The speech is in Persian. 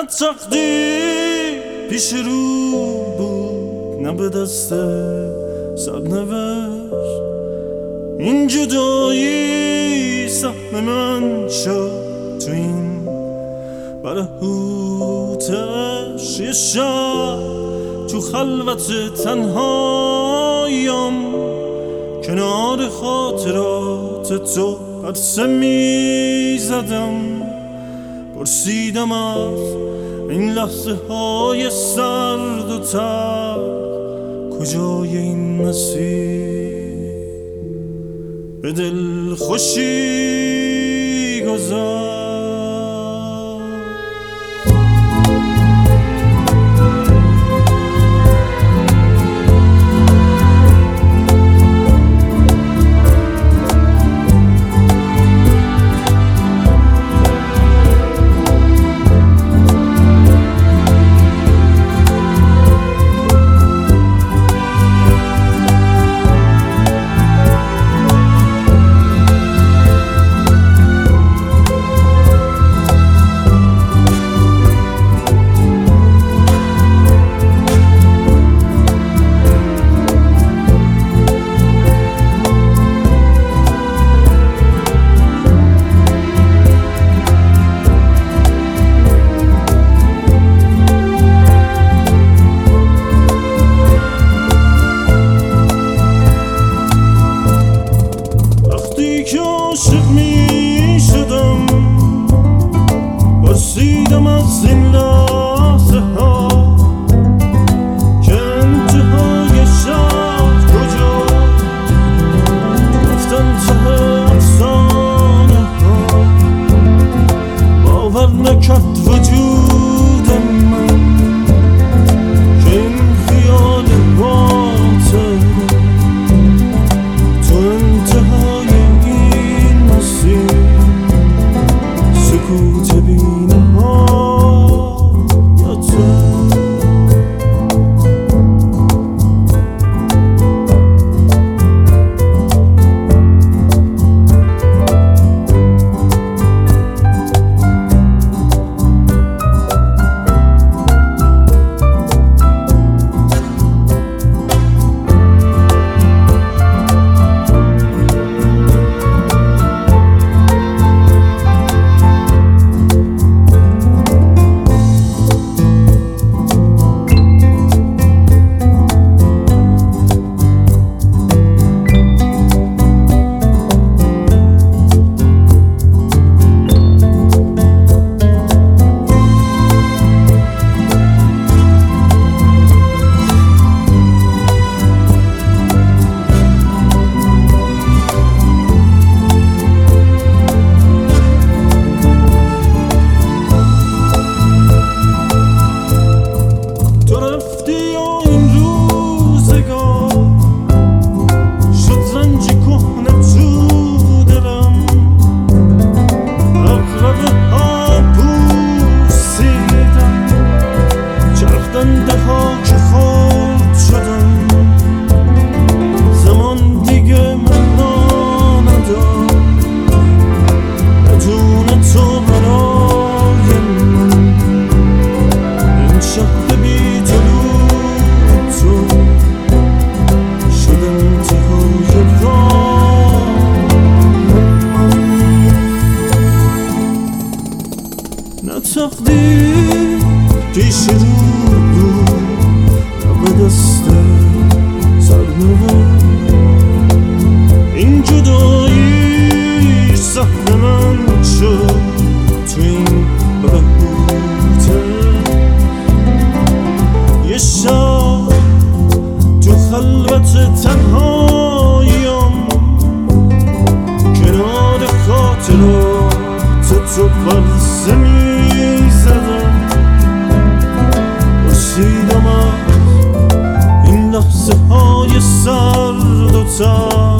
تقدیر پیش رو بود، نه به دست سرنوشت. این جدایی سهم من شد تو این برهوتش. یه شب تو خلوت تنهاییم کنار خاطرات تو قدسه می زدم. پرسیدم از این لحظه های سرد و تر کجای این مسیر به دل خوشی گذشت. پرسیدم از این لحظه ها که انتهای شب کجا رفتن ته افسانه ها. باور نکرد وجود من که این خیال باطل تو انتهای این مسیر سکوت بینه ها یا تو. تقدیر پیش رو بود، نه به دست سرنوشت. این جدایی سهم من شد تو این بهوته. یه شب تو خلوت تنهاییم کنار خاطرات تو قدسه می زدم. پرسیدم از این لحظه های سرد و تر